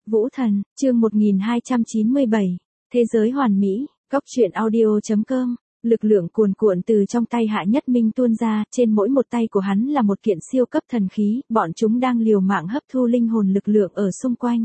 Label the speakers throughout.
Speaker 1: Vũ Thần, chương 1297. Thế giới hoàn mỹ, góc truyện audio.com. Lực lượng cuồn cuộn từ trong tay Hạ Nhất Minh tuôn ra, trên mỗi một tay của hắn là một kiện siêu cấp thần khí, bọn chúng đang liều mạng hấp thu linh hồn lực lượng ở xung quanh.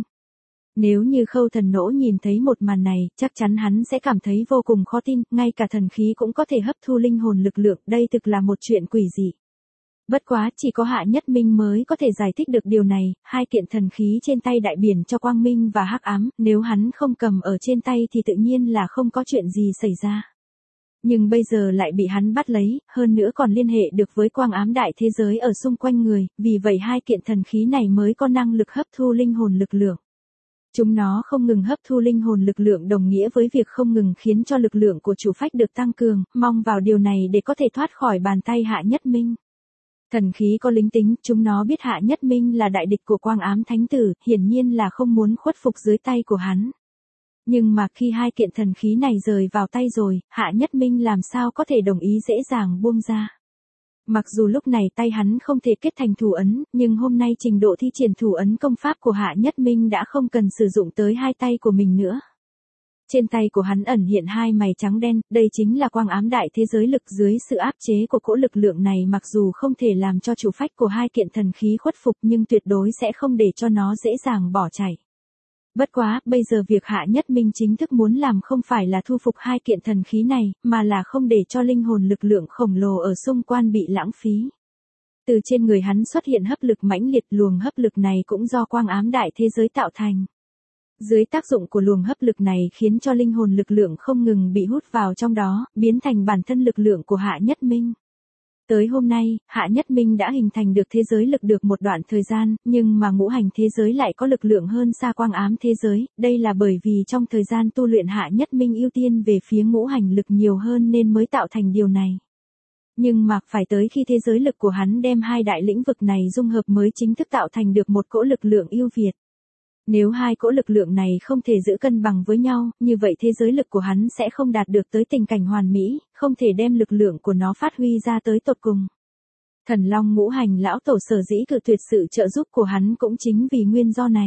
Speaker 1: Nếu như Khâu Thần Nỗ nhìn thấy một màn này, chắc chắn hắn sẽ cảm thấy vô cùng khó tin, ngay cả thần khí cũng có thể hấp thu linh hồn lực lượng, đây thực là một chuyện quỷ dị. Bất quá, chỉ có Hạ Nhất Minh mới có thể giải thích được điều này, hai kiện thần khí trên tay đại biểu cho quang minh và hắc ám, nếu hắn không cầm ở trên tay thì tự nhiên là không có chuyện gì xảy ra. Nhưng bây giờ lại bị hắn bắt lấy, hơn nữa còn liên hệ được với quang ám đại thế giới ở xung quanh người, vì vậy hai kiện thần khí này mới có năng lực hấp thu linh hồn lực lượng. Chúng nó không ngừng hấp thu linh hồn lực lượng đồng nghĩa với việc không ngừng khiến cho lực lượng của chủ phách được tăng cường, mong vào điều này để có thể thoát khỏi bàn tay Hạ Nhất Minh. Thần khí có linh tính, chúng nó biết Hạ Nhất Minh là đại địch của quang ám thánh tử, hiển nhiên là không muốn khuất phục dưới tay của hắn. Nhưng mà khi hai kiện thần khí này rời vào tay rồi, Hạ Nhất Minh làm sao có thể đồng ý dễ dàng buông ra. Mặc dù lúc này tay hắn không thể kết thành thủ ấn, nhưng hôm nay trình độ thi triển thủ ấn công pháp của Hạ Nhất Minh đã không cần sử dụng tới hai tay của mình nữa. Trên tay của hắn ẩn hiện hai mày trắng đen, đây chính là quang ám đại thế giới lực dưới sự áp chế của cỗ lực lượng này, mặc dù không thể làm cho chủ phách của hai kiện thần khí khuất phục nhưng tuyệt đối sẽ không để cho nó dễ dàng bỏ chạy. Bất quá, bây giờ việc Hạ Nhất Minh chính thức muốn làm không phải là thu phục hai kiện thần khí này, mà là không để cho linh hồn lực lượng khổng lồ ở xung quanh bị lãng phí. Từ trên người hắn xuất hiện hấp lực mãnh liệt, luồng hấp lực này cũng do quang ám đại thế giới tạo thành. Dưới tác dụng của luồng hấp lực này khiến cho linh hồn lực lượng không ngừng bị hút vào trong đó, biến thành bản thân lực lượng của Hạ Nhất Minh. Tới hôm nay, Hạ Nhất Minh đã hình thành được thế giới lực được một đoạn thời gian, nhưng mà ngũ hành thế giới lại có lực lượng hơn xa quang ám thế giới, đây là bởi vì trong thời gian tu luyện Hạ Nhất Minh ưu tiên về phía ngũ hành lực nhiều hơn nên mới tạo thành điều này. Nhưng mà phải tới khi thế giới lực của hắn đem hai đại lĩnh vực này dung hợp mới chính thức tạo thành được một cỗ lực lượng ưu việt. Nếu hai cỗ lực lượng này không thể giữ cân bằng với nhau, như vậy thế giới lực của hắn sẽ không đạt được tới tình cảnh hoàn mỹ, không thể đem lực lượng của nó phát huy ra tới tột cùng. Thần Long ngũ hành lão tổ sở dĩ cự tuyệt sự trợ giúp của hắn cũng chính vì nguyên do này.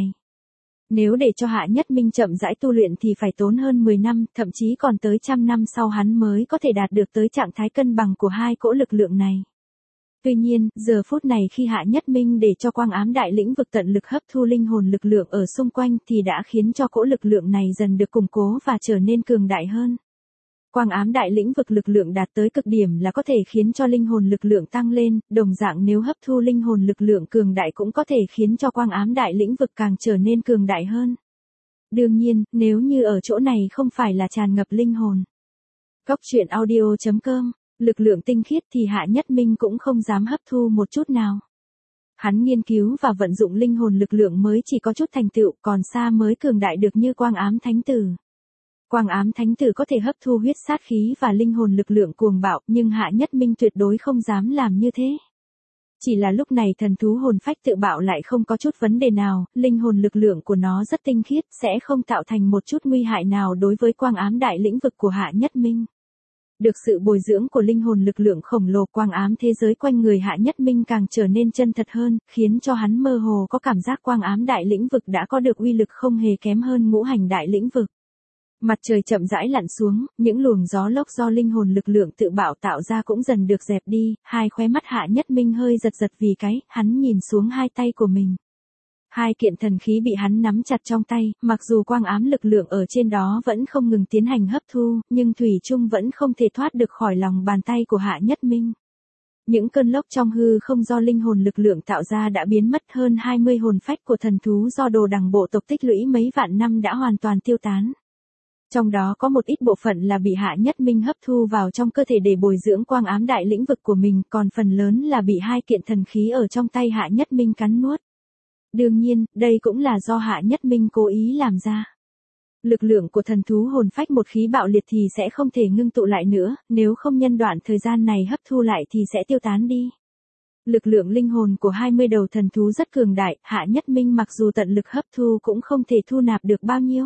Speaker 1: Nếu để cho Hạ Nhất Minh chậm rãi tu luyện thì phải tốn hơn 10 năm, thậm chí còn tới trăm năm sau hắn mới có thể đạt được tới trạng thái cân bằng của hai cỗ lực lượng này. Tuy nhiên, giờ phút này khi Hạ Nhất Minh để cho quang ám đại lĩnh vực tận lực hấp thu linh hồn lực lượng ở xung quanh thì đã khiến cho cỗ lực lượng này dần được củng cố và trở nên cường đại hơn. Quang ám đại lĩnh vực lực lượng đạt tới cực điểm là có thể khiến cho linh hồn lực lượng tăng lên, đồng dạng nếu hấp thu linh hồn lực lượng cường đại cũng có thể khiến cho quang ám đại lĩnh vực càng trở nên cường đại hơn. Đương nhiên, nếu như ở chỗ này không phải là tràn ngập linh hồn. Góc truyện audio.com. Lực lượng tinh khiết thì Hạ Nhất Minh cũng không dám hấp thu một chút nào. Hắn nghiên cứu và vận dụng linh hồn lực lượng mới chỉ có chút thành tựu, còn xa mới cường đại được như quang ám thánh tử. Quang ám thánh tử có thể hấp thu huyết sát khí và linh hồn lực lượng cuồng bạo, nhưng Hạ Nhất Minh tuyệt đối không dám làm như thế. Chỉ là lúc này thần thú hồn phách tự bạo lại không có chút vấn đề nào, linh hồn lực lượng của nó rất tinh khiết, sẽ không tạo thành một chút nguy hại nào đối với quang ám đại lĩnh vực của Hạ Nhất Minh. Được sự bồi dưỡng của linh hồn lực lượng khổng lồ, quang ám thế giới quanh người Hạ Nhất Minh càng trở nên chân thật hơn, khiến cho hắn mơ hồ có cảm giác quang ám đại lĩnh vực đã có được uy lực không hề kém hơn ngũ hành đại lĩnh vực. Mặt trời chậm rãi lặn xuống, những luồng gió lốc do linh hồn lực lượng tự bạo tạo ra cũng dần được dẹp đi, hai khóe mắt Hạ Nhất Minh hơi giật giật vì hắn nhìn xuống hai tay của mình. Hai kiện thần khí bị hắn nắm chặt trong tay, mặc dù quang ám lực lượng ở trên đó vẫn không ngừng tiến hành hấp thu, nhưng thủy chung vẫn không thể thoát được khỏi lòng bàn tay của Hạ Nhất Minh. Những cơn lốc trong hư không do linh hồn lực lượng tạo ra đã biến mất, hơn 20 hồn phách của thần thú do đồ đằng bộ tộc tích lũy mấy vạn năm đã hoàn toàn tiêu tán. Trong đó có một ít bộ phận là bị Hạ Nhất Minh hấp thu vào trong cơ thể để bồi dưỡng quang ám đại lĩnh vực của mình, còn phần lớn là bị hai kiện thần khí ở trong tay Hạ Nhất Minh cắn nuốt. Đương nhiên, đây cũng là do Hạ Nhất Minh cố ý làm ra. Lực lượng của thần thú hồn phách một khí bạo liệt thì sẽ không thể ngưng tụ lại nữa, nếu không nhân đoạn thời gian này hấp thu lại thì sẽ tiêu tán đi. Lực lượng linh hồn của 20 đầu thần thú rất cường đại, Hạ Nhất Minh mặc dù tận lực hấp thu cũng không thể thu nạp được bao nhiêu.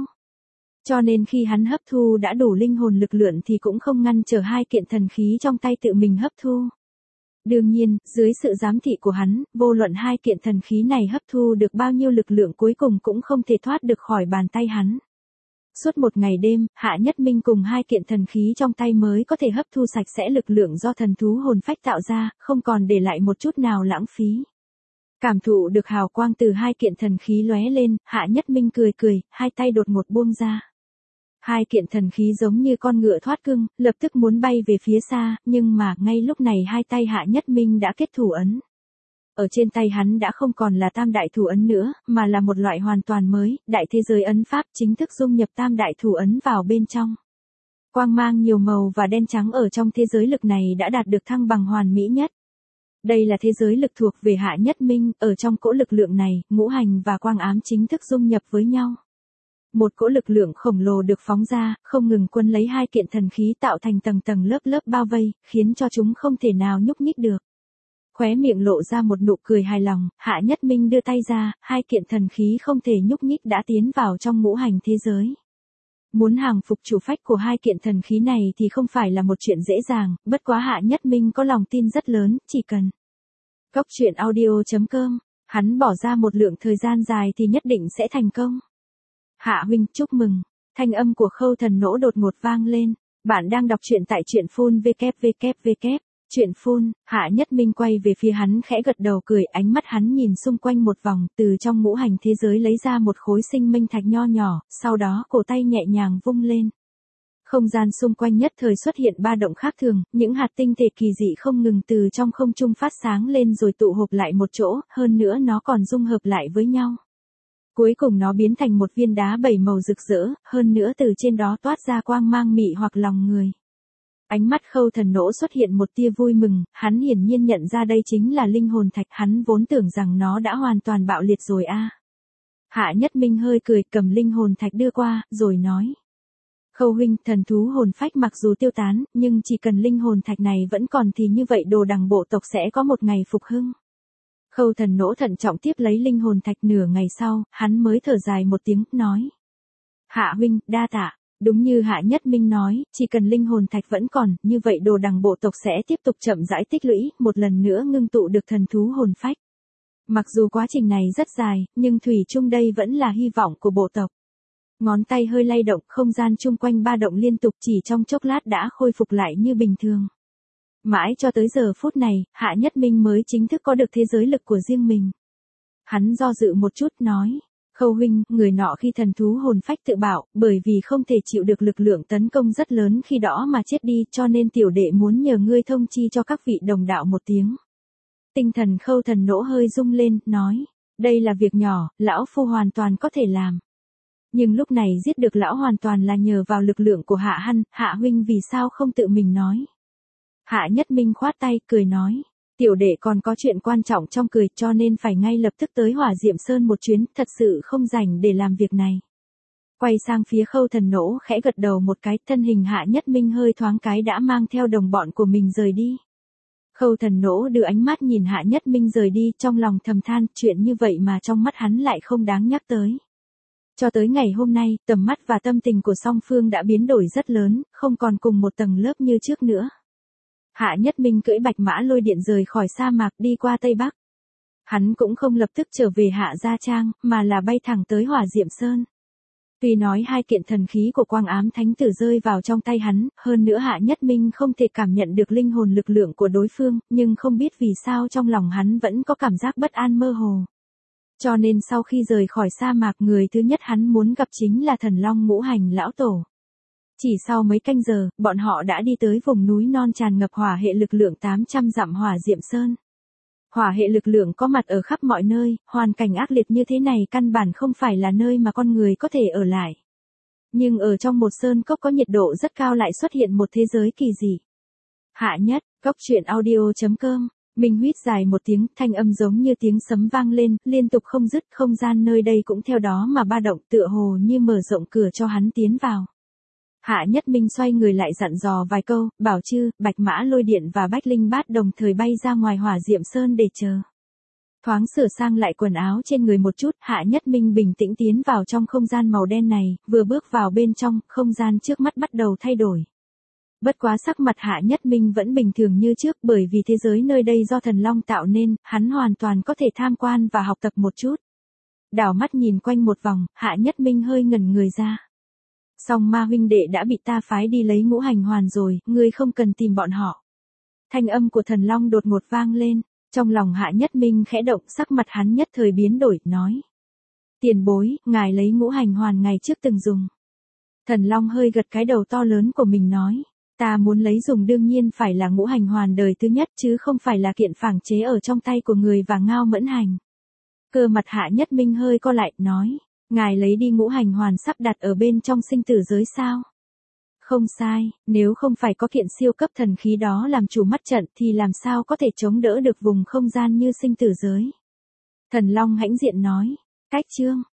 Speaker 1: Cho nên khi hắn hấp thu đã đủ linh hồn lực lượng thì cũng không ngăn trở hai kiện thần khí trong tay tự mình hấp thu. Đương nhiên, dưới sự giám thị của hắn, vô luận hai kiện thần khí này hấp thu được bao nhiêu lực lượng cuối cùng cũng không thể thoát được khỏi bàn tay hắn. Suốt một ngày đêm, Hạ Nhất Minh cùng hai kiện thần khí trong tay mới có thể hấp thu sạch sẽ lực lượng do thần thú hồn phách tạo ra, không còn để lại một chút nào lãng phí. Cảm thụ được hào quang từ hai kiện thần khí lóe lên, Hạ Nhất Minh cười cười, hai tay đột ngột buông ra. Hai kiện thần khí giống như con ngựa thoát cương, lập tức muốn bay về phía xa, nhưng mà ngay lúc này hai tay Hạ Nhất Minh đã kết thủ ấn. Ở trên tay hắn đã không còn là tam đại thủ ấn nữa, mà là một loại hoàn toàn mới, đại thế giới ấn pháp chính thức dung nhập tam đại thủ ấn vào bên trong. Quang mang nhiều màu và đen trắng ở trong thế giới lực này đã đạt được thăng bằng hoàn mỹ nhất. Đây là thế giới lực thuộc về Hạ Nhất Minh, ở trong cỗ lực lượng này, ngũ hành và quang ám chính thức dung nhập với nhau. Một cỗ lực lượng khổng lồ được phóng ra, không ngừng quân lấy hai kiện thần khí tạo thành tầng tầng lớp lớp bao vây, khiến cho chúng không thể nào nhúc nhích được. Khóe miệng lộ ra một nụ cười hài lòng, Hạ Nhất Minh đưa tay ra, hai kiện thần khí không thể nhúc nhích đã tiến vào trong ngũ hành thế giới. Muốn hàng phục chủ phách của hai kiện thần khí này thì không phải là một chuyện dễ dàng, bất quá Hạ Nhất Minh có lòng tin rất lớn, chỉ cần. Cốc truyện audio.com, hắn bỏ ra một lượng thời gian dài thì nhất định sẽ thành công. Hạ huynh, chúc mừng. Thanh âm của Khâu Thần Nỗ đột ngột vang lên. Bạn đang đọc truyện tại truyện phun www. Truyện phun, Hạ Nhất Minh quay về phía hắn khẽ gật đầu cười, ánh mắt hắn nhìn xung quanh một vòng, từ trong ngũ hành thế giới lấy ra một khối sinh minh thạch nho nhỏ, sau đó cổ tay nhẹ nhàng vung lên. Không gian xung quanh nhất thời xuất hiện ba động khác thường, những hạt tinh thể kỳ dị không ngừng từ trong không trung phát sáng lên rồi tụ họp lại một chỗ, hơn nữa nó còn dung hợp lại với nhau. Cuối cùng nó biến thành một viên đá bảy màu rực rỡ, hơn nữa từ trên đó toát ra quang mang mị hoặc lòng người. Ánh mắt Khâu Thần Nỗ xuất hiện một tia vui mừng, hắn hiển nhiên nhận ra đây chính là linh hồn thạch, hắn vốn tưởng rằng nó đã hoàn toàn bạo liệt rồi a. Hạ Nhất Minh hơi cười, cầm linh hồn thạch đưa qua, rồi nói. Khâu huynh, thần thú hồn phách mặc dù tiêu tán, nhưng chỉ cần linh hồn thạch này vẫn còn thì như vậy đồ đằng bộ tộc sẽ có một ngày phục hưng. Khâu Thần Nỗ thận trọng tiếp lấy linh hồn thạch, nửa ngày sau, hắn mới thở dài một tiếng, nói. Hạ huynh, đa tạ. Đúng như Hạ Nhất Minh nói, chỉ cần linh hồn thạch vẫn còn, như vậy đồ đằng bộ tộc sẽ tiếp tục chậm rãi tích lũy, một lần nữa ngưng tụ được thần thú hồn phách. Mặc dù quá trình này rất dài, nhưng thủy chung đây vẫn là hy vọng của bộ tộc. Ngón tay hơi lay động, không gian chung quanh ba động liên tục, chỉ trong chốc lát đã khôi phục lại như bình thường. Mãi cho tới giờ phút này, Hạ Nhất Minh mới chính thức có được thế giới lực của riêng mình. Hắn do dự một chút nói. Khâu huynh, người nọ khi thần thú hồn phách tự bạo, bởi vì không thể chịu được lực lượng tấn công rất lớn khi đó mà chết đi, cho nên tiểu đệ muốn nhờ ngươi thông chi cho các vị đồng đạo một tiếng. Tinh thần Khâu Thần Nỗ hơi rung lên, nói, đây là việc nhỏ, lão phu hoàn toàn có thể làm. Nhưng lúc này giết được lão hoàn toàn là nhờ vào lực lượng của Hạ Hăn, Hạ huynh vì sao không tự mình nói. Hạ Nhất Minh khoát tay, cười nói. Tiểu đệ còn có chuyện quan trọng trong người cho nên phải ngay lập tức tới Hỏa Diệm Sơn một chuyến, thật sự không rảnh để làm việc này. Quay sang phía Khâu Thần Nỗ khẽ gật đầu một cái, thân hình Hạ Nhất Minh hơi thoáng cái đã mang theo đồng bọn của mình rời đi. Khâu Thần Nỗ đưa ánh mắt nhìn Hạ Nhất Minh rời đi, trong lòng thầm than, chuyện như vậy mà trong mắt hắn lại không đáng nhắc tới. Cho tới ngày hôm nay, tầm mắt và tâm tình của song phương đã biến đổi rất lớn, không còn cùng một tầng lớp như trước nữa. Hạ Nhất Minh cưỡi bạch mã lôi điện rời khỏi sa mạc đi qua Tây Bắc. Hắn cũng không lập tức trở về Hạ Gia Trang, mà là bay thẳng tới Hỏa Diệm Sơn. Tuy nói hai kiện thần khí của Quang Ám Thánh Tử rơi vào trong tay hắn, hơn nữa Hạ Nhất Minh không thể cảm nhận được linh hồn lực lượng của đối phương, nhưng không biết vì sao trong lòng hắn vẫn có cảm giác bất an mơ hồ. Cho nên sau khi rời khỏi sa mạc, người thứ nhất hắn muốn gặp chính là Thần Long Ngũ Hành Lão Tổ. Chỉ sau mấy canh giờ, bọn họ đã đi tới vùng núi non tràn ngập hỏa hệ lực lượng 800 dặm Hỏa Diệm Sơn. Hỏa hệ lực lượng có mặt ở khắp mọi nơi, hoàn cảnh ác liệt như thế này căn bản không phải là nơi mà con người có thể ở lại. Nhưng ở trong một sơn cốc có nhiệt độ rất cao lại xuất hiện một thế giới kỳ dị. Hạ nhất, cốc truyện audio.com, Minh huýt dài một tiếng, thanh âm giống như tiếng sấm vang lên, liên tục không dứt, không gian nơi đây cũng theo đó mà ba động, tựa hồ như mở rộng cửa cho hắn tiến vào. Hạ Nhất Minh xoay người lại dặn dò vài câu, bảo Chư, Bạch Mã Lôi Điện và Bách Linh Bát đồng thời bay ra ngoài Hỏa Diệm Sơn để chờ. Thoáng sửa sang lại quần áo trên người một chút, Hạ Nhất Minh bình tĩnh tiến vào trong không gian màu đen này, vừa bước vào bên trong, không gian trước mắt bắt đầu thay đổi. Bất quá sắc mặt Hạ Nhất Minh vẫn bình thường như trước, bởi vì thế giới nơi đây do thần long tạo nên, hắn hoàn toàn có thể tham quan và học tập một chút. Đảo mắt nhìn quanh một vòng, Hạ Nhất Minh hơi ngẩn người ra. Song Ma huynh đệ đã bị ta phái đi lấy ngũ hành hoàn rồi, ngươi không cần tìm bọn họ. Thanh âm của thần long đột ngột vang lên, trong lòng Hạ Nhất Minh khẽ động, sắc mặt hắn nhất thời biến đổi, nói. Tiền bối, ngài lấy ngũ hành hoàn ngày trước từng dùng. Thần long hơi gật cái đầu to lớn của mình nói. Ta muốn lấy dùng đương nhiên phải là ngũ hành hoàn đời thứ nhất chứ không phải là kiện phảng chế ở trong tay của người và Ngao Mẫn Hành. Cơ mặt Hạ Nhất Minh hơi co lại, nói. Ngài lấy đi ngũ hành hoàn sắp đặt ở bên trong sinh tử giới sao? Không sai, nếu không phải có kiện siêu cấp thần khí đó làm chủ mắt trận thì làm sao có thể chống đỡ được vùng không gian như sinh tử giới. Thần Long hãnh diện nói. Cách chương.